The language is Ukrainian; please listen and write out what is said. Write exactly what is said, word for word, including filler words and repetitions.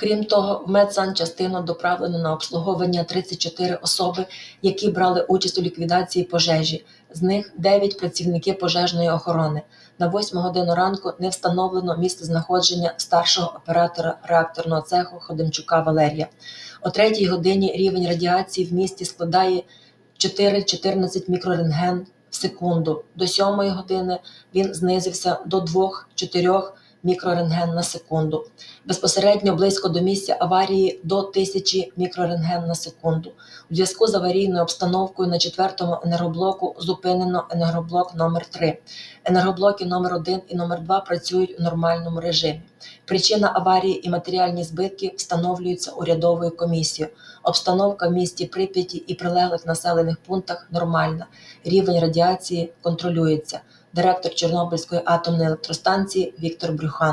Крім того, в медсанчастину доправлено на обслуговування тридцять чотири особи, які брали участь у ліквідації пожежі. З них дев'ять – працівники пожежної охорони. На восьму годину ранку не встановлено місцезнаходження старшого оператора реакторного цеху Ходимчука Валерія. О третій годині рівень радіації в місті складає чотири - чотирнадцять мікрорентген в секунду. До сьомої години він знизився до два - чотири мікрорентген на секунду. Безпосередньо близько до місця аварії до тисячі мікрорентген на секунду. У зв'язку з аварійною обстановкою на четвертому енергоблоку зупинено енергоблок номер три. Енергоблоки номер один і номер два працюють у нормальному режимі. Причина аварії і матеріальні збитки встановлюються урядовою комісією. Обстановка в місті Прип'яті і прилеглих населених пунктах нормальна. Рівень радіації контролюється. Директор Чорнобильської атомної електростанції Віктор Брюхан.